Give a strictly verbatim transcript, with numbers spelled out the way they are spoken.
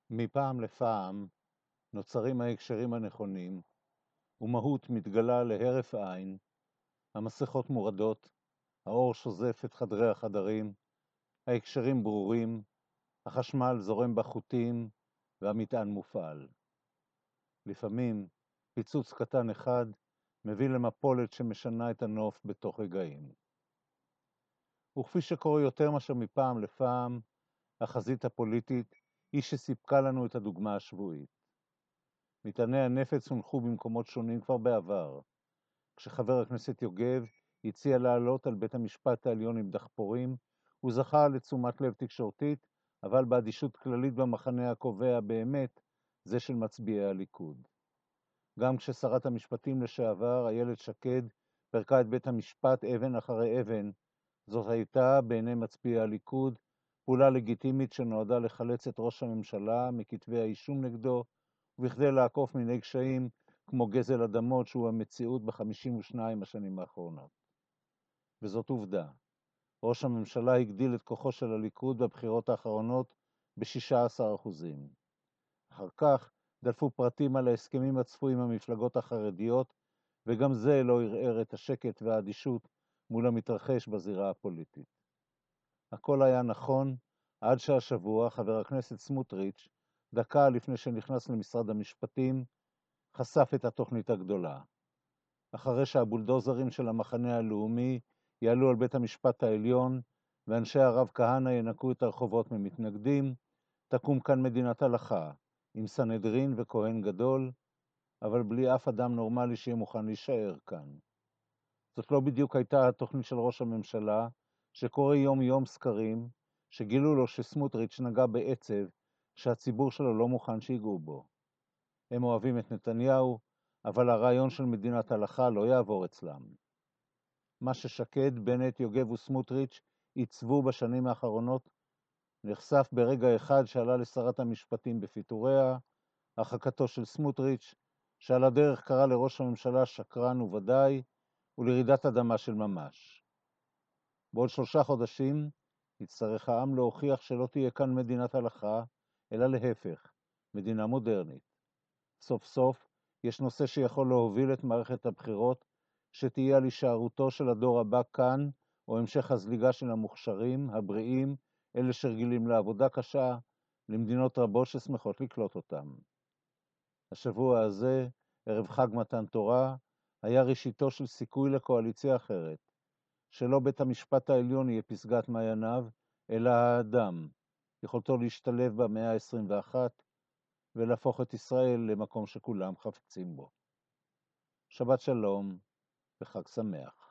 מפעם לפעם נוצרים ההקשרים הנכונים, ומהות מתגלה להרף עין, המסכות מורדות, האור שוזף את חדרי החדרים, ההקשרים ברורים, החשמל זורם בחוטים והמטען מופעל. לפעמים פיצוץ קטן אחד מביא למפולת שמשנה את הנוף בתוך רגעים. וכפי שקורה יותר מאשר מפעם לפעם, החזית הפוליטית היא שסיפקה לנו את הדוגמה השבועית. מטעני הנפץ הונחו במקומות שונים כבר בעבר, כשחבר הכנסת יוגב הציע לעלות על בית המשפט העליון עם דחפורים, הוא זכה לתשומת לב תקשורתית, אבל באדישות כללית במחנה הקובע באמת, זה של מצביעי הליכוד. גם כששרת המשפטים לשעבר, איילת שקד, פרקה את בית המשפט אבן אחרי אבן, זאת הייתה בעיני מצביעי הליכוד פעולה לגיטימית שנועדה לחלץ את ראש הממשלה מכתבי האישום נגדו, ובכדי לעקוף מיני קשיים כמו גזל אדמות שהוא המציאות ב-חמישים ושתיים השנים האחרונות. וזאת עובדה. ראש הממשלה הגדיל את כוחו של הליכוד בבחירות האחרונות ב-שישה עשר אחוזים. אחר כך דלפו פרטים על ההסכמים הצפויים המפלגות החרדיות, וגם זה לא ערער את השקט והאדישות מול המתרחש בזירה הפוליטית. הכל היה נכון עד שהשבוע חבר הכנסת סמוטריץ', דקה לפני שנכנס למשרד המשפטים, חשף את התוכנית הגדולה. אחרי שהבולדוזרים של המחנה הלאומי יעלו על בית המשפט העליון, ואנשי הרב כהנא ינקו את הרחובות ממתנגדים, תקום כאן מדינת הלכה, עם סנהדרין וכהן גדול, אבל בלי אף אדם נורמלי שיהיה מוכן להישאר כאן. זאת לא בדיוק הייתה התוכנית של ראש הממשלה, שקורא יום יום סקרים, שגילו לו שסמוטריץ' נגע בעצב, שהציבור שלו לא מוכן שיגעו בו. הם אוהבים את נתניהו, אבל הרעיון של מדינת הלכה לא יעבור אצלם. מה ששקד, בנט, יוגב וסמוטריץ' עיצבו בשנים האחרונות, נחשף ברגע אחד שעלה לשרת המשפטים בפיטוריה, הרחקתו של סמוטריץ', שעל הדרך קרא לראש הממשלה שקרן וודאי, ולרעידת אדמה של ממש. בעוד שלושה חודשים יצטרך העם להוכיח שלא תהיה כאן מדינת הלכה, אלא להפך, מדינה מודרנית. סוף סוף יש נושא שיכול להוביל את מערכת הבחירות, שתהיה על הישארותו של הדור הבא כאן, או המשך הזליגה של המוכשרים, הבריאים, אלה שרגילים לעבודה קשה, למדינות רבות ששמחות לקלוט אותם. השבוע הזה, ערב חג מתן תורה, היה ראשיתו של סיכוי לקואליציה אחרת, שלא בית המשפט העליון יהיה פסגת מעייניו, אלא האדם, יכולתו להשתלב במאה ה-עשרים ואחת, ולהפוך את ישראל למקום שכולם חפצים בו. שבת שלום וחג שמח.